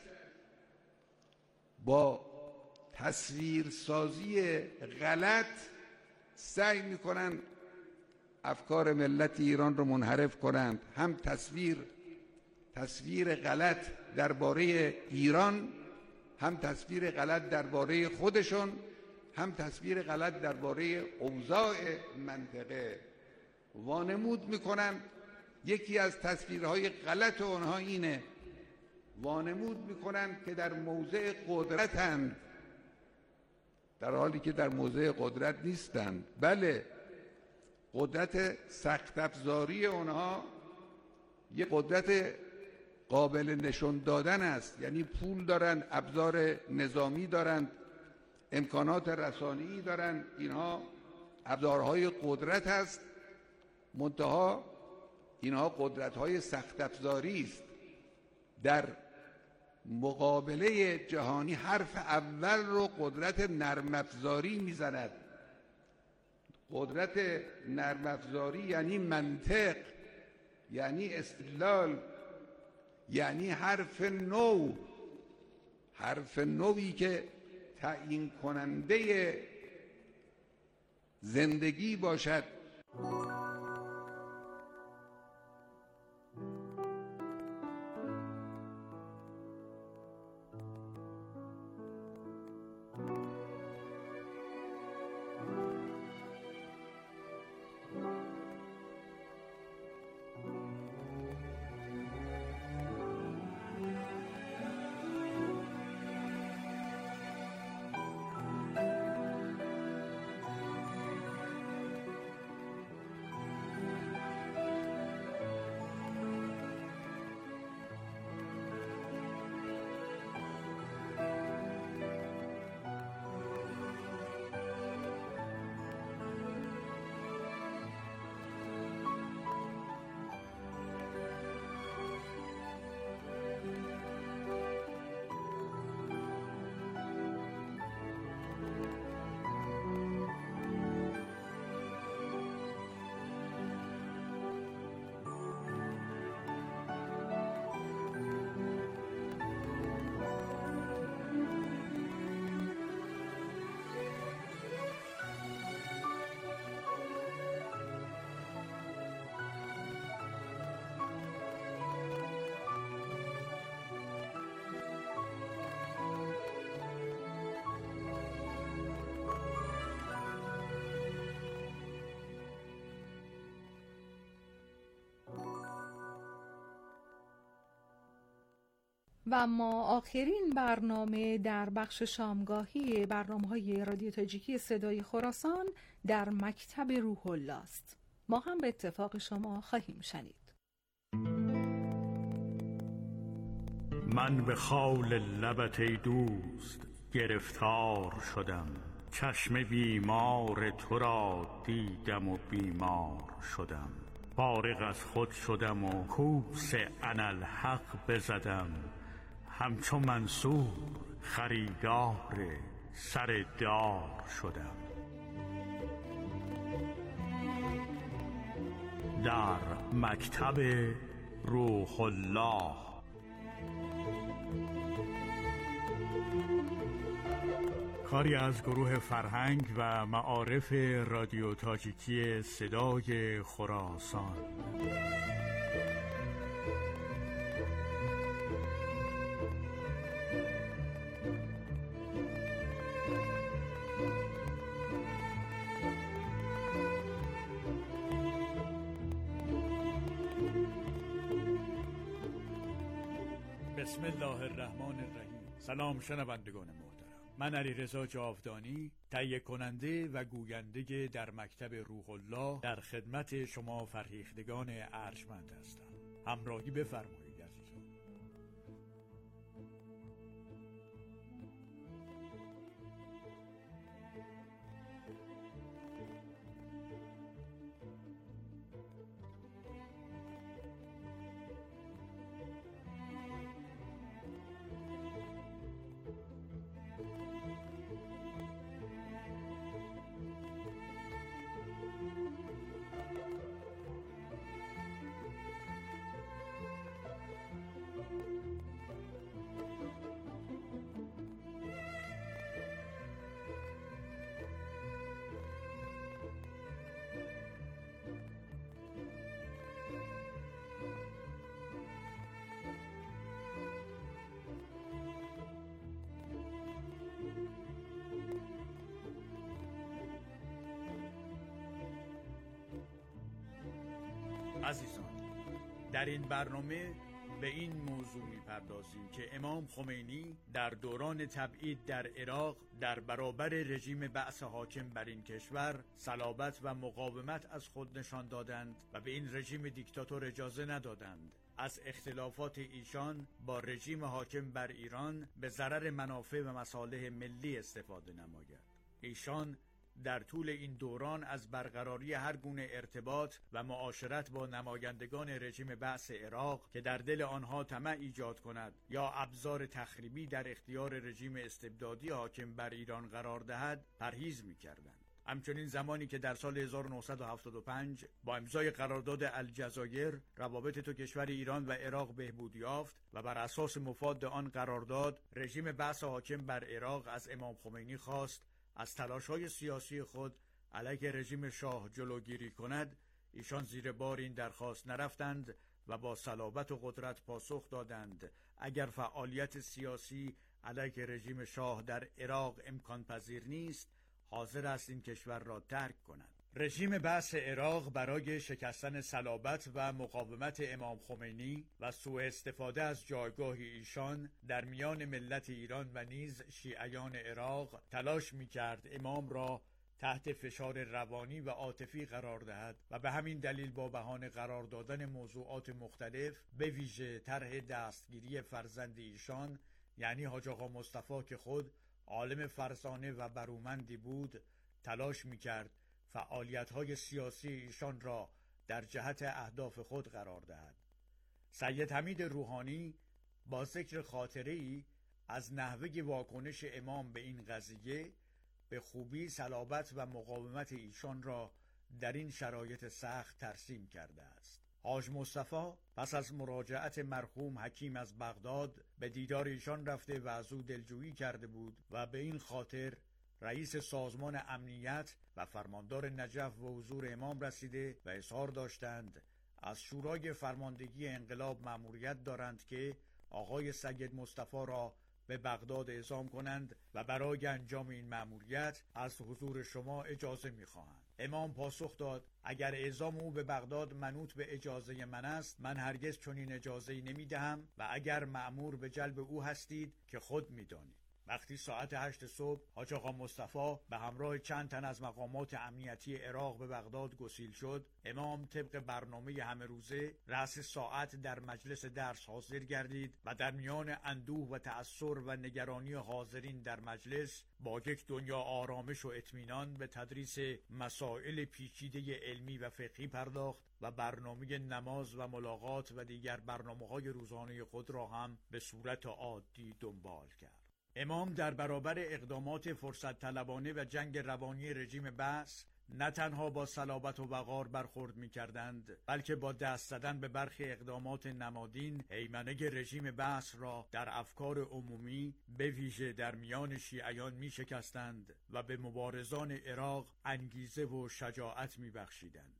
با تصویرسازی غلط سعی میکنن افکار ملت ایران رو منحرف کنند. هم تصویر تصویر غلط درباره ایران، هم تصویر غلط درباره خودشون، هم تصویر غلط درباره اوضاع منطقه وانمود میکنن. یکی از تصویرهای غلط اونها اینه، وانمود میکنن که در موضع قدرتند، در حالی که در موضع قدرت نیستند. بله، قدرت سخت افزاری اونها یه قدرت قابل نشون دادن است، یعنی پول دارن، ابزار نظامی دارن، امکانات رسانه‌ای دارن. اینها ابزارهای قدرت است، منتها اینها قدرت‌های سخت افزاری است. در مقابله جهانی حرف اول رو قدرت نرم افزاری میزند. قدرت نرم افزاری یعنی منطق، یعنی استدلال، یعنی حرف نو، حرف نوی که تعیین کننده زندگی باشد. و ما آخرین برنامه در بخش شامگاهی برنامه‌های رادیو تاجیکی صدای خراسان در مکتب روح الله است. ما هم به اتفاق شما خواهیم شنید. من به خال لبت ای دوست گرفتار شدم، چشم بیمار تو را دیدم و بیمار شدم. فارغ از خود شدم و کوس انالحق بزدم، همچو منصور خریدار سر دار شدم. در مکتب روح الله. کاری از گروه فرهنگ و معارف رادیو تاجیکی صدای خراسان. بسم الله الرحمن الرحیم. سلام شنوندگان محترم، من علیرضا جاودانی تهیه کننده و گوینده در مکتب روح الله در خدمت شما فرهیختگان ارجمند هستم. همراهی بفرمایید عزیزان. عزیزان، در این برنامه به این موضوع می‌پردازیم که امام خمینی در دوران تبعید در عراق در برابر رژیم بعث حاکم بر این کشور صلابت و مقاومت از خود نشان دادند و به این رژیم دیکتاتور اجازه ندادند از اختلافات ایشان با رژیم حاکم بر ایران به ضرر منافع و مصالح ملی استفاده نماید. ایشان در طول این دوران از برقراری هر گونه ارتباط و معاشرت با نمایندگان رژیم بعث عراق که در دل آنها طمع ایجاد کند یا ابزار تخریبی در اختیار رژیم استبدادی حاکم بر ایران قرار دهد پرهیز می‌کردند. همچنین زمانی که در سال هزار و نهصد و هفتاد و پنج با امضای قرارداد الجزایر روابط دو کشور ایران و عراق بهبود یافت و بر اساس مفاد آن قرارداد رژیم بعث حاکم بر عراق از امام خمینی خواست از تلاش‌های سیاسی خود علیه رژیم شاه جلوگیری کند، ایشان زیر بار این درخواست نرفتند و با صلابت و قدرت پاسخ دادند اگر فعالیت سیاسی علیه رژیم شاه در عراق امکان پذیر نیست، حاضر است این کشور را ترک کند. رژیم بعث عراق برای شکستن صلابت و مقاومت امام خمینی و سوء استفاده از جایگاه ایشان در میان ملت ایران و نیز شیعیان عراق تلاش می‌کرد امام را تحت فشار روانی و عاطفی قرار دهد و به همین دلیل با بهانه قرار دادن موضوعات مختلف به ویژه طرح دستگیری فرزند ایشان یعنی حاج آقا مصطفی که خود عالم فرزانه و برومندی بود تلاش می‌کرد فعالیت‌های سیاسی ایشان را در جهت اهداف خود قرار دهد. سید حمید روحانی با ذکر خاطره‌ای از نحوه واکنش امام به این قضیه به خوبی صلابت و مقاومت ایشان را در این شرایط سخت ترسیم کرده است. حاج مصطفی پس از مراجعت مرحوم حکیم از بغداد به دیدار ایشان رفته و از او دلجویی کرده بود و به این خاطر رئیس سازمان امنیت و فرماندار نجف و حضور امام رسیده و اظهار داشتند از شورای فرماندهی انقلاب مأموریت دارند که آقای سید مصطفی را به بغداد اعزام کنند و برای انجام این مأموریت از حضور شما اجازه می‌خواهند. امام پاسخ داد: اگر اعزام او به بغداد منوط به اجازه من است، من هرگز چنین اجازه‌ای نمی‌دهم و اگر مأمور به جلب او هستید که خود می‌دانید. وقتی ساعت هشت صبح حاج آقا مصطفی به همراه چند تن از مقامات امنیتی عراق به بغداد گسیل شد، امام طبق برنامه همه روزه رأس ساعت در مجلس درس حاضر گردید و در میان اندوه و تأثر و نگرانی حاضرین در مجلس با یک دنیا آرامش و اطمینان به تدریس مسائل پیچیده علمی و فقهی پرداخت و برنامه نماز و ملاقات و دیگر برنامه‌های روزانه خود را هم به صورت عادی دنبال کرد. امام در برابر اقدامات فرصت طلبانه و جنگ روانی رژیم بعث نه تنها با صلابت و وقار برخورد می کردند، بلکه با دست زدن به برخی اقدامات نمادین هیمنه رژیم بعث را در افکار عمومی به ویژه در میان شیعیان می شکستند و به مبارزان عراق انگیزه و شجاعت می بخشیدند.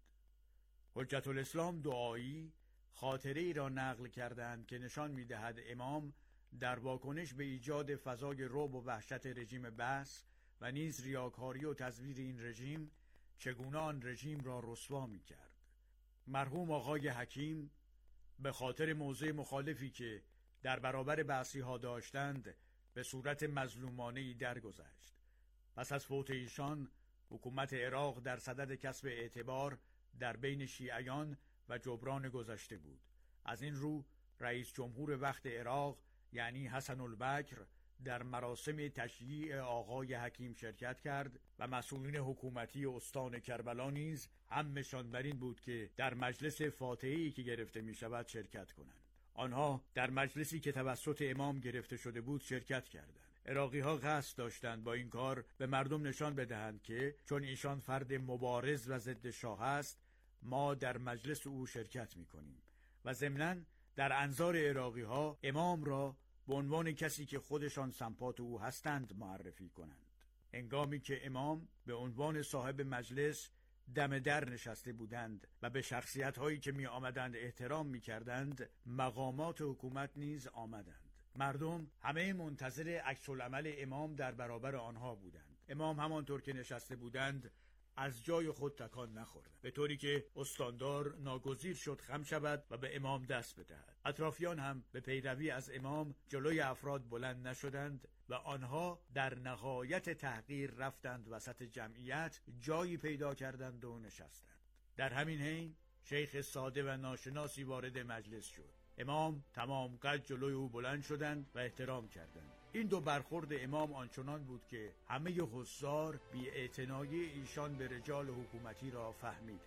حجت الاسلام دعایی خاطره ای را نقل کردند که نشان می دهد امام در واکنش به ایجاد فضای رعب و وحشت رژیم بعث و نیز ریاکاری و تزویر این رژیم چگونه آن رژیم را رسوا می کرد. مرحوم آقای حکیم به خاطر موضع مخالفی که در برابر بعثی ها داشتند به صورت مظلومانه‌ای درگذشت. پس از فوت ایشان حکومت عراق در صدد کسب اعتبار در بین شیعیان و جبران گذشته بود. از این رو رئیس جمهور وقت عراق یعنی حسن البکر در مراسم تشییع آقای حکیم شرکت کرد و مسئولین حکومتی استان کربلا نیز همشان بر این بود که در مجلس فاتحه‌ای که گرفته می شود شرکت کنند. آنها در مجلسی که توسط امام گرفته شده بود شرکت کردند. عراقی ها قصد داشتند با این کار به مردم نشان بدهند که چون ایشان فرد مبارز و ضد شاه است، ما در مجلس او شرکت می کنیم و ضمناً در انظار عراقی ها امام را به عنوان کسی که خودشان سمپات او هستند معرفی کنند. هنگامی که امام به عنوان صاحب مجلس دم در نشسته بودند و به شخصیت هایی که می آمدند احترام می کردند، مقامات حکومت نیز آمدند. مردم همه منتظر عکس العمل امام در برابر آنها بودند. امام همانطور که نشسته بودند از جای خود تکان نخوردند، به طوری که استاندار ناگزیر شد خم شود و به امام دست بدهد. اطرافیان هم به پیروی از امام جلوی افراد بلند نشدند و آنها در نهایت تحقیر رفتند وسط جمعیت، جایی پیدا کردند و نشستند. در همین حین شیخ ساده و ناشناسی وارد مجلس شد. امام تمام قد جلوی او بلند شدند و احترام کردند. این دو برخورد امام آنچنان بود که همه حضار بی اعتنایی ایشان به رجال حکومتی را فهمید.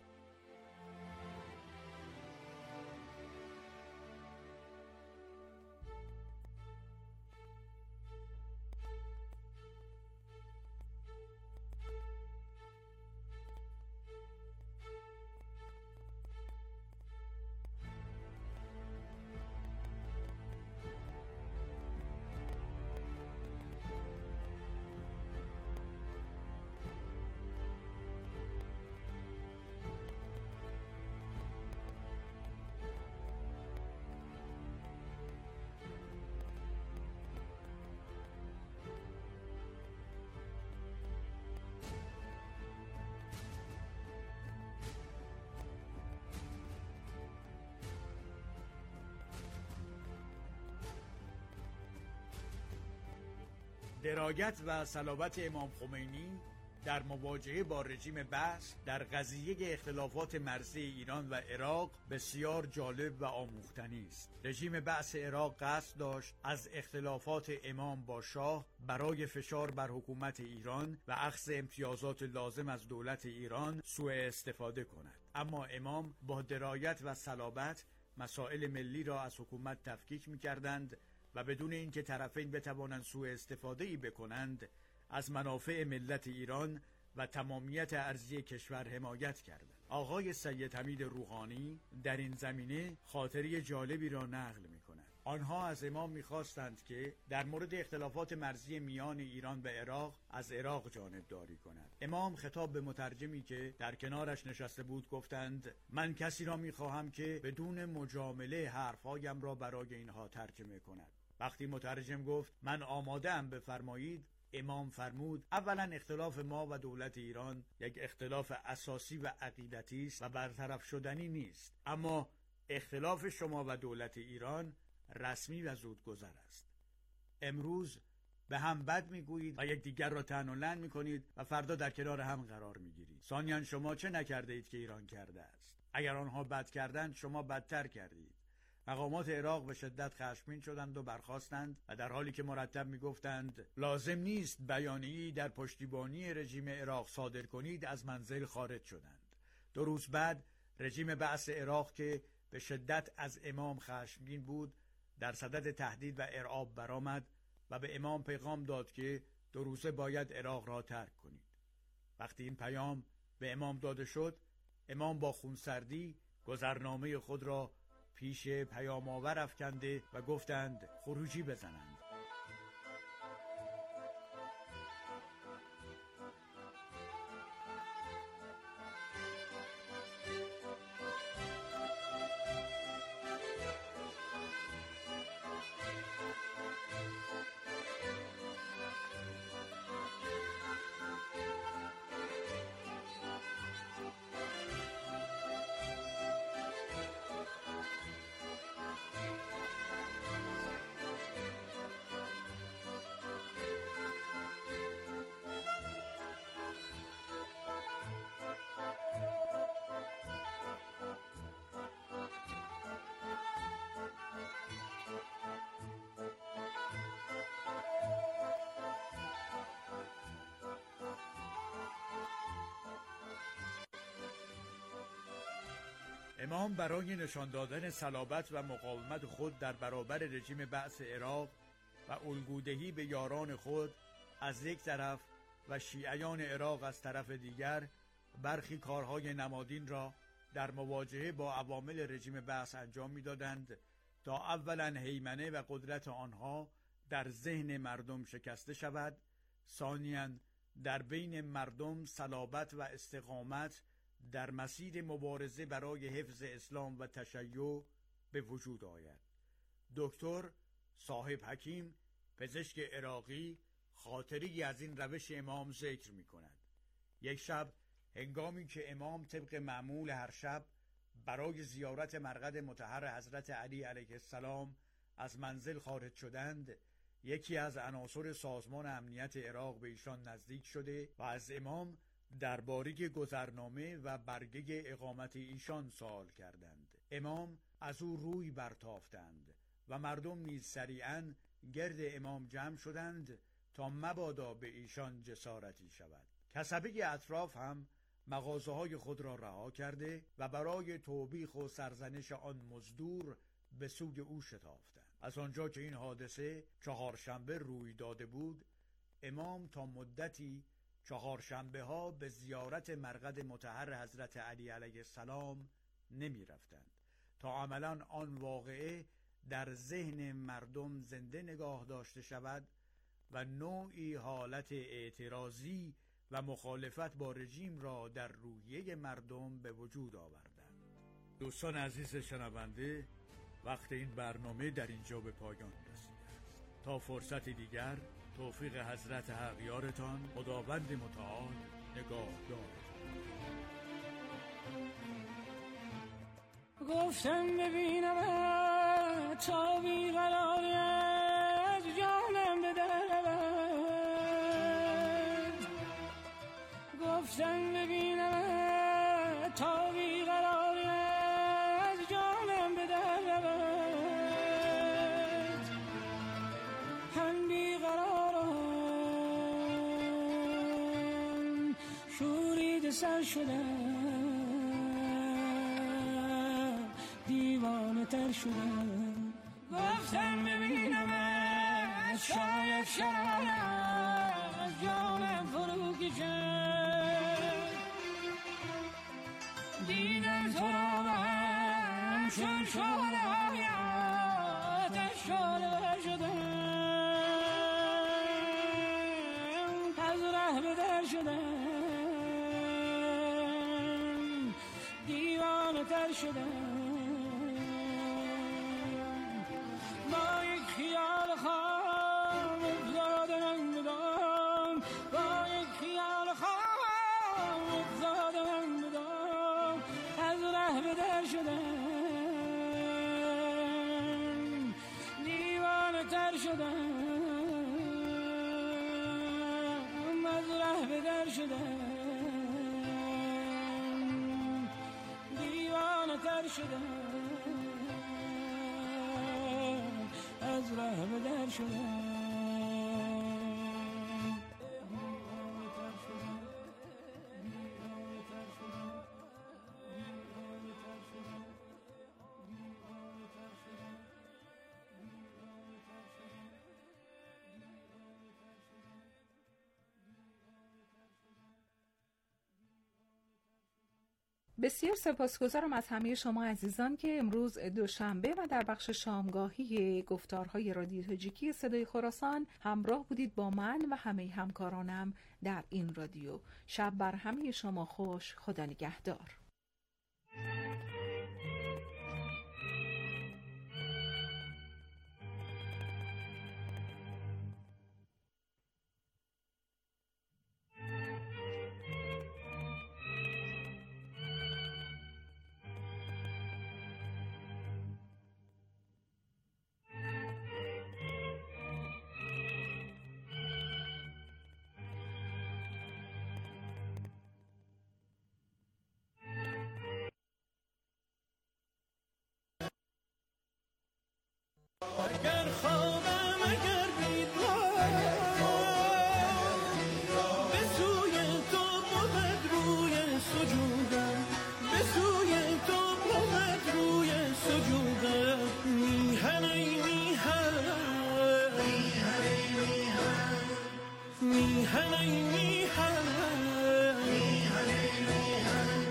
درایت و صلابت امام خمینی در مواجهه با رژیم بعث در قضیه اختلافات مرزی ایران و عراق بسیار جالب و آموختنی است. رژیم بعث عراق قصد داشت از اختلافات امام با شاه برای فشار بر حکومت ایران و اخذ امتیازات لازم از دولت ایران سوء استفاده کند، اما امام با درایت و صلابت مسائل ملی را از حکومت تفکیک می‌کردند و بدون اینکه طرفین بتوانند سوء استفاده‌ای بکنند از منافع ملت ایران و تمامیت ارضی کشور حمایت کردند. آقای سید حمید روحانی در این زمینه خاطره جالبی را نقل می‌کند. آنها از امام می‌خواستند که در مورد اختلافات مرزی میان ایران و عراق از عراق جانبداری کند. امام خطاب به مترجمی که در کنارش نشسته بود گفتند: من کسی را می‌خواهم که بدون مجامله حرف‌هایم را برای اینها ترجمه کند. وقتی مترجم گفت من آماده ام بفرمایید، امام فرمود اولا اختلاف ما و دولت ایران یک اختلاف اساسی و عقیدتی است و برطرف شدنی نیست، اما اختلاف شما و دولت ایران رسمی و زودگذر است. امروز به هم بد میگویید و یکدیگر را طعن و لعن میکنید و فردا در کنار هم قرار میگیرید. ثانیاً شما چه نکرده اید که ایران کرده است؟ اگر آنها بد کردند شما بدتر کردید. مقامات عراق به شدت خشمگین شدند و برخاستند و در حالی که مرتب میگفتند لازم نیست بیانیه‌ای در پشتیبانی رژیم عراق صادر کنید، از منزل خارج شدند. دو روز بعد رژیم بعث عراق که به شدت از امام خشمگین بود در صدد تهدید و ارعاب برآمد و به امام پیغام داد که دو روزه باید عراق را ترک کنید. وقتی این پیام به امام داده شد، امام با خونسردی گذرنامه خود را پیش پیام آور افکنده و گفتند خروجی بزنند. امام برای نشان دادن صلابت و مقاومت خود در برابر رژیم بعث عراق و الگودهی به یاران خود از یک طرف و شیعیان عراق از طرف دیگر برخی کارهای نمادین را در مواجهه با عوامل رژیم بعث انجام می‌دادند تا اولا هیمنه و قدرت آنها در ذهن مردم شکسته شود، ثانیاً در بین مردم صلابت و استقامت در مسیر مبارزه برای حفظ اسلام و تشیع به وجود آید. دکتر صاحب حکیم پزشک عراقی خاطری از این روش امام ذکر می کند. یک شب هنگامی که امام طبق معمول هر شب برای زیارت مرقد مطهر حضرت علی علیه السلام از منزل خارج شدند، یکی از عناصر سازمان امنیت عراق به ایشان نزدیک شده و از امام درباره گذرنامه و برگه اقامت ایشان سوال کردند. امام از او روی برتافتند و مردم نیز سریعاً گرد امام جمع شدند تا مبادا به ایشان جسارتی شود. کسبه اطراف هم مغازه‌های خود را رها کرده و برای توبیخ و سرزنش آن مزدور به سوی او شتافتند. از آنجا که این حادثه چهارشنبه روی داده بود، امام تا مدتی چهارشنبه ها به زیارت مرقد مطهر حضرت علی علیه السلام نمی رفتند تا عملاً آن واقعه در ذهن مردم زنده نگاه داشته شود و نوعی حالت اعتراضی و مخالفت با رژیم را در روحیه مردم به وجود آوردند. دوستان عزیز شنونده، وقت این برنامه در اینجا به پایان رسیده است. تا فرصت دیگر، توفیق حضرت حقیارتان خداوند متعال نگاهدار. گفتم ببینم تا بیقراری از جانم به در رود، گفتم ببینم تا بیقراری از جانم به در رود، هم بیقرارم شورید سر شدم، دیوانه تر شدم. گفتم ببینم شاید شاید از جانم فرو کشد، دیدم تو را من چون شعله های آتش شعله شدم، از ره به در شدم، دیوانه تر شدم. با یک خیال در شدم، از ره به در شدم. بسیار سپاسگزارم از همه شما عزیزان که امروز دوشنبه و در بخش شامگاهی گفتارهای رادیو تاجیکی صدای خراسان همراه بودید با من و همه همکارانم در این رادیو. شب بر همه شما خوش. خدا نگهدار. اگر خوابم اگر بیدارم به سوی تو بود روی سجودم، به سوی تو بود روی سجودم. میهن ای میهن، میهن ای میهن، میهن ای میهن، میهن ای میهن.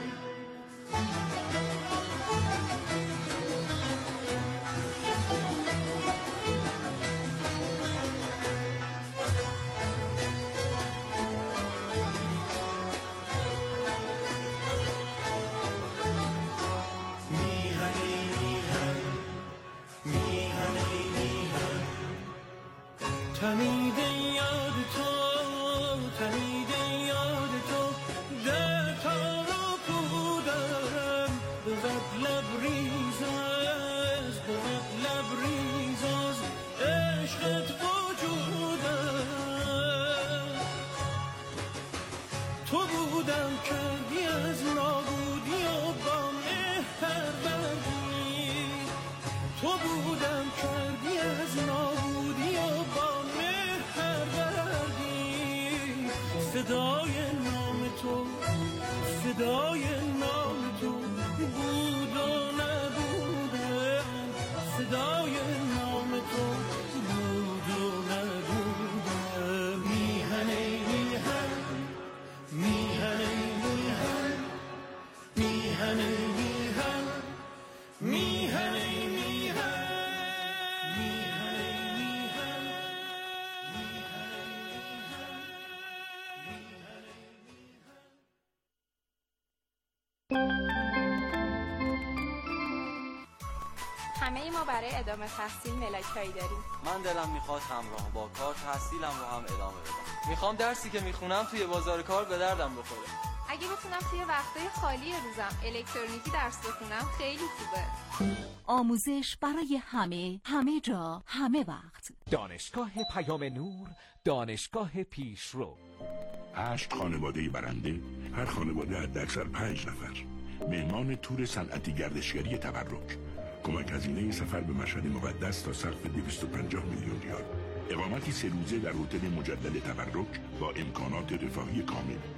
تنیده یاد تو، تنیده یاد تو، در تارو بودم. بود لبریز از، بود لبریز از عشقت وجودم. تو بودم کردی از نابودی و با مهتر بردی. تو بودم کردی از نابودی و با فدای نام تو، فدای نام تو بود و نبودم. فدای نام تو بود و نبودم. میهن ای میهن، میهن ای میهن، میهن ای میهن، میهن ای میهن. همه ما برای ادامه تحصیل ملاکایی داریم. من دلم میخواد همراه با کار تحصیلم رو هم ادامه بدم. میخوام درسی که میخونم توی بازار کار به دردم بخوره. اگه بتونم توی وقتای خالی روزم الکترونیکی درس بخونم خیلی خوبه. آموزش برای همه، همه جا، همه وقت. دانشگاه پیام نور، دانشگاه پیشرو. هشت خانواده برنده، هر خانواده حداکثر پنج نفر. مهمان تور صنعتی گردشگری تبرک. کمک هزینه سفر به مشهد مقدس تا سقف دویست و پنجاه میلیون ریال. اقامتی سه روزه در هتل مجدد تبرک با امکانات رفاهی کامل.